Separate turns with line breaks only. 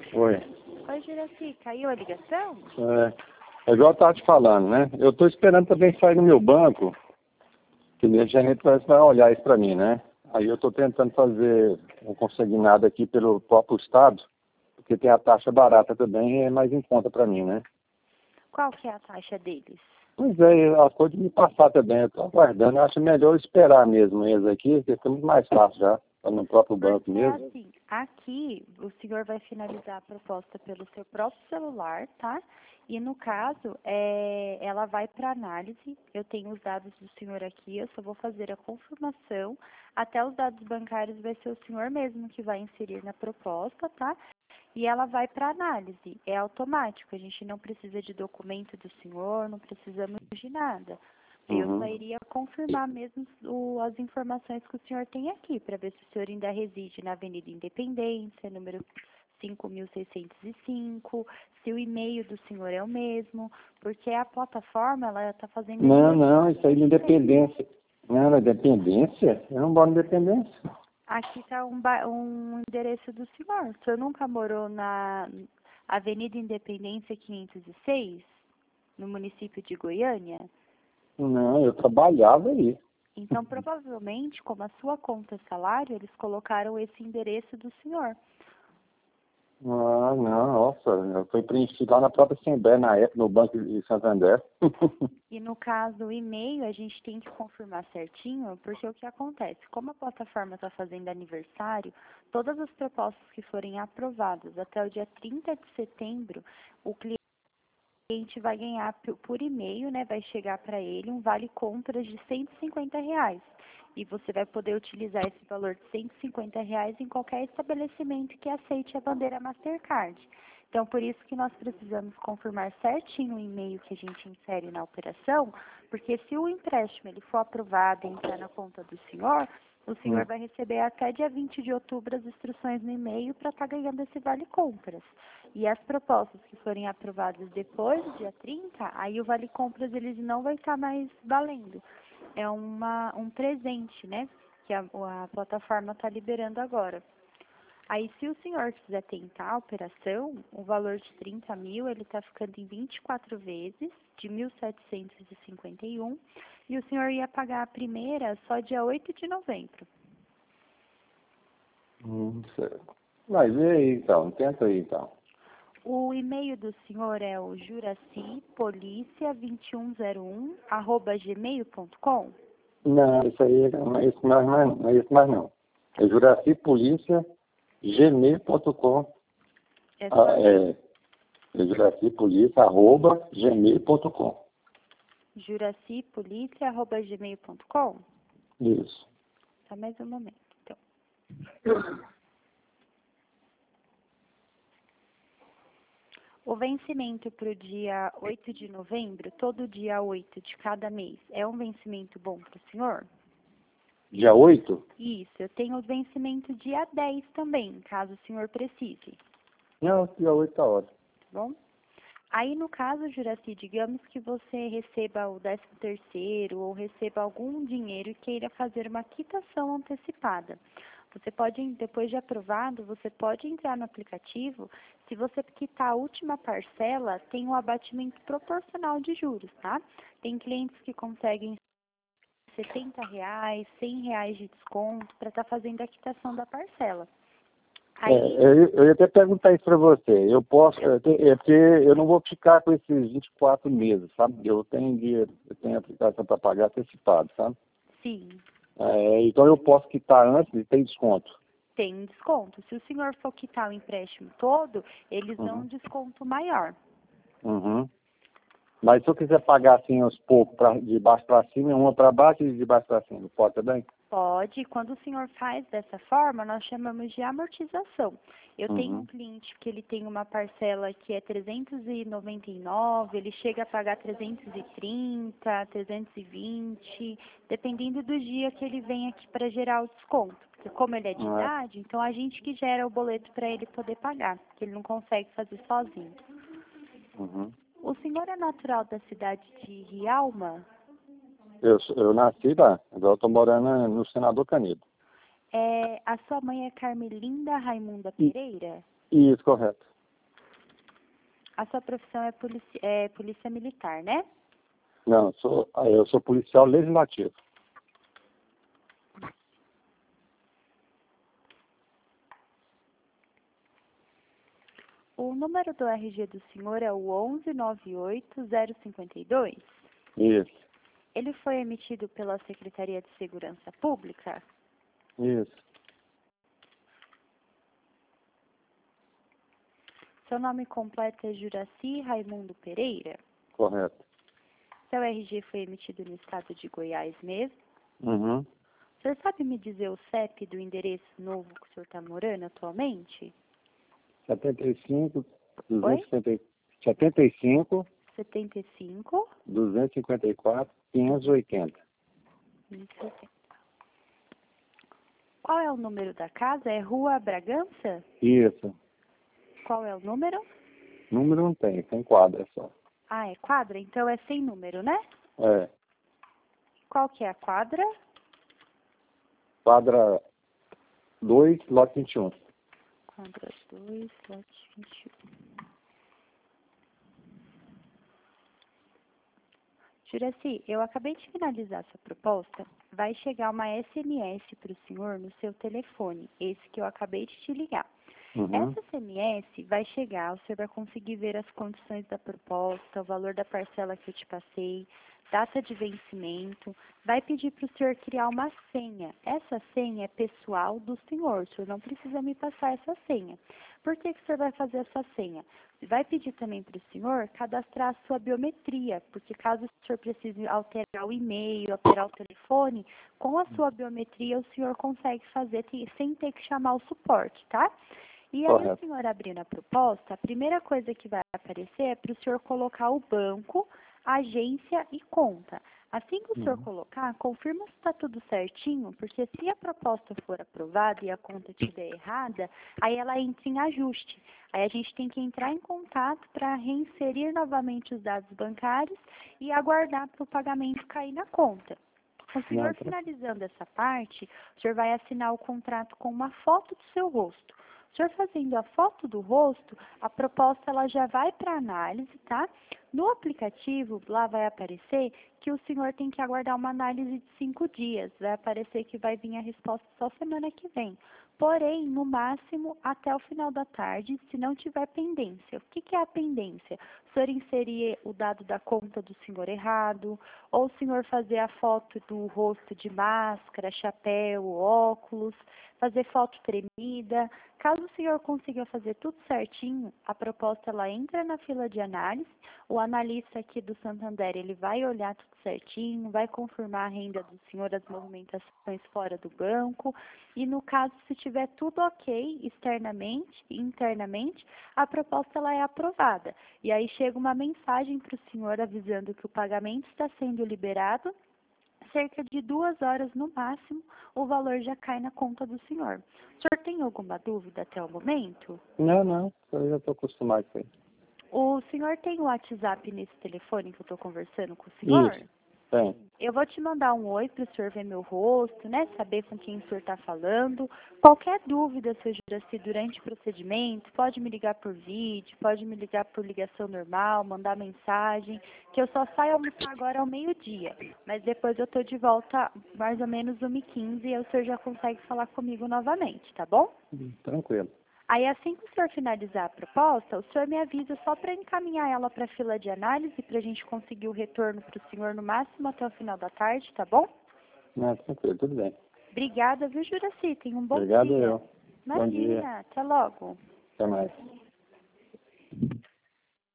Oi.
Oi, Juraci, caiu a ligação?
É igual eu estava te falando, né? Eu estou esperando também sair no meu banco, que minha gerente vai olhar isso para mim, né? Aí eu estou tentando fazer um consignado aqui pelo próprio Estado, porque tem a taxa barata também e é mais em conta para mim, né?
Qual que é a taxa deles?
Pois é, ela pode me passar também, eu estou aguardando. Eu acho melhor eu esperar mesmo eles aqui, porque fica muito mais fácil já, tá no próprio banco
Porque
mesmo.
assim, aqui o senhor vai finalizar a proposta pelo seu próprio celular, tá? E no caso, ela vai para análise. Eu tenho os dados do senhor aqui, eu só vou fazer a confirmação. Até os dados bancários vai ser o senhor mesmo que vai inserir na proposta, tá? E ela vai para análise. É automático, a gente não precisa de documento do senhor, não precisamos de nada. Eu só iria confirmar mesmo as informações que o senhor tem aqui, para ver se o senhor ainda reside na Avenida Independência, número 5.605, se o e-mail do senhor é o mesmo, porque a plataforma, ela está fazendo...
Não, isso aí de Independência. Não, é Independência? Eu não moro em Independência.
Aqui está um endereço do senhor. O senhor nunca morou na Avenida Independência 506, no município de Goiânia?
Não, eu trabalhava aí.
Então, provavelmente, como a sua conta é salário, eles colocaram esse endereço do senhor.
Ah, não, nossa, foi preenchido lá na própria Assembleia, na época, no Banco de Santander.
E no caso, o e-mail, a gente tem que confirmar certinho, porque o que acontece? Como a plataforma está fazendo aniversário, todas as propostas que forem aprovadas até o dia 30 de setembro, o cliente vai ganhar por e-mail, né? Vai chegar para ele um vale compras de R$ 150. E você vai poder utilizar esse valor de R$ 150 em qualquer estabelecimento que aceite a bandeira Mastercard. Então, por isso que nós precisamos confirmar certinho o e-mail que a gente insere na operação, porque se o empréstimo ele for aprovado e entrar na conta do senhor, o senhor vai receber até dia 20 de outubro as instruções no e-mail para estar ganhando esse vale compras. E as propostas que forem aprovadas depois do dia 30, aí o vale compras ele não vai estar mais valendo. É um presente, né, que a plataforma está liberando agora. Aí, se o senhor quiser tentar a operação, o valor de 30 mil, ele está ficando em 24 vezes, de 1.751, e o senhor ia pagar a primeira só dia 8 de novembro.
Certo. Mas e aí, então? Tenta aí, então.
O e-mail do senhor é o juracipolicia2101@gmail.com?
Não, isso aí não é isso mais, não é isso mais não. É Juraci Polícia, gmail.com.
É
Juraci Polícia, @gmail.com.
juracipolicia@gmail.com?
Isso.
Só mais um momento, então. O vencimento para o dia 8 de novembro, todo dia 8 de cada mês, é um vencimento bom para o senhor?
Dia 8?
Isso, eu tenho o vencimento dia 10 também, caso o senhor precise.
Não, dia 8 tá ótimo.
Tá bom? Aí, no caso, Juraci, digamos que você receba o 13º ou receba algum dinheiro e queira fazer uma quitação antecipada. Você pode, depois de aprovado, você pode entrar no aplicativo. Se você quitar a última parcela, tem um abatimento proporcional de juros, tá? Tem clientes que conseguem R$ 70, R$ 100 de desconto para estar fazendo a quitação da parcela. Aí,
eu ia até perguntar isso para você. Eu posso, porque eu não vou ficar com esses 24 meses, sabe? Eu tenho dinheiro, eu tenho aplicação para pagar antecipado, sabe?
sim,
Então eu posso quitar antes e tem desconto.
tem um desconto. Se o senhor for quitar o empréstimo todo, eles dão um desconto maior.
Uhum. Mas se eu quiser pagar assim aos poucos, de baixo para cima, uma para baixo e de baixo para cima, pode também?
Pode. Quando o senhor faz dessa forma, nós chamamos de amortização. Eu tenho um cliente que ele tem uma parcela que é 399, ele chega a pagar 330, 320, dependendo do dia que ele vem aqui para gerar o desconto. Porque como ele é de idade, então a gente que gera o boleto para ele poder pagar, porque ele não consegue fazer sozinho. O senhor é natural da cidade de Rialma?
Eu nasci lá, agora eu estou morando no Senador Canedo.
A sua mãe é Carmelinda Raimunda Pereira?
Isso, correto.
A sua profissão é polícia militar, né?
Não, eu sou policial legislativo.
O número do RG do senhor é o 1198052?
Isso,
Ele foi emitido pela Secretaria de Segurança Pública?
isso,
Seu nome completo é Juraci Raimundo Pereira?
correto.
Seu RG foi emitido no estado de Goiás mesmo?
Uhum.
O senhor sabe me dizer o CEP do endereço novo que o senhor está morando atualmente?
75,
Oi?
75,
75?
254, 580.
580. Qual é o número da casa? É Rua Bragança?
Isso.
Qual é o número?
Número não tem quadra só.
Ah, é quadra? Então é sem número, né?
É,
Qual que é a quadra?
quadra 2, lote 21.
Quadra 2, lote 21. Juraci, eu acabei de finalizar sua proposta. Vai chegar uma SMS para o senhor no seu telefone, esse que eu acabei de te ligar.
Uhum.
Essa SMS vai chegar, o senhor vai conseguir ver as condições da proposta, o valor da parcela que eu te passei, data de vencimento, vai pedir para o senhor criar uma senha. Essa senha é pessoal do senhor não precisa me passar essa senha. Por que o senhor vai fazer essa senha? Vai pedir também para o senhor cadastrar a sua biometria, porque caso o senhor precise alterar o e-mail, alterar o telefone, com a sua biometria o senhor consegue fazer sem ter que chamar o suporte, tá? E aí
Correto.
o senhor abrindo a proposta, a primeira coisa que vai aparecer é para o senhor colocar o banco, agência e conta. Assim que o senhor colocar, confirma se está tudo certinho, porque se a proposta for aprovada e a conta estiver errada, aí ela entra em ajuste. Aí a gente tem que entrar em contato para reinserir novamente os dados bancários e aguardar para o pagamento cair na conta. O senhor finalizando essa parte, o senhor vai assinar o contrato com uma foto do seu rosto. O senhor fazendo a foto do rosto, a proposta ela já vai para análise, tá? No aplicativo, lá vai aparecer que o senhor tem que aguardar uma análise de 5 dias. Vai aparecer que vai vir a resposta só semana que vem. Porém, no máximo, até o final da tarde, se não tiver pendência. O que é a pendência? O senhor inserir o dado da conta do senhor errado, ou o senhor fazer a foto do rosto de máscara, chapéu, óculos, fazer foto tremida. Caso o senhor consiga fazer tudo certinho, a proposta ela entra na fila de análise, o analista aqui do Santander, ele vai olhar tudo certinho, vai confirmar a renda do senhor, as movimentações fora do banco, e no caso, se tiver tudo ok, externamente e internamente, a proposta ela é aprovada. E aí chega uma mensagem para o senhor avisando que o pagamento está sendo liberado, cerca de 2 horas no máximo, o valor já cai na conta do senhor. O senhor tem alguma dúvida até o momento?
Não, eu já estou acostumado com isso.
O senhor tem o WhatsApp nesse telefone que eu estou conversando com o senhor?
Isso, tem.
Eu vou te mandar um oi para o senhor ver meu rosto, né? Saber com quem o senhor está falando. Qualquer dúvida, seu Juraci, durante o procedimento, pode me ligar por vídeo, pode me ligar por ligação normal, mandar mensagem, que eu só saio almoçar agora ao meio-dia. Mas depois eu estou de volta mais ou menos 1h15 e o senhor já consegue falar comigo novamente, tá bom?
Tranquilo.
Aí, assim que o senhor finalizar a proposta, o senhor me avisa só para encaminhar ela para a fila de análise, para a gente conseguir o retorno para o senhor no máximo até o final da tarde, tá bom?
Não, tranquilo, tudo bem.
Obrigada, viu, Juraci? Tenha um bom
Obrigado
dia.
eu. Bom dia.
Imagina, até logo.
Até mais.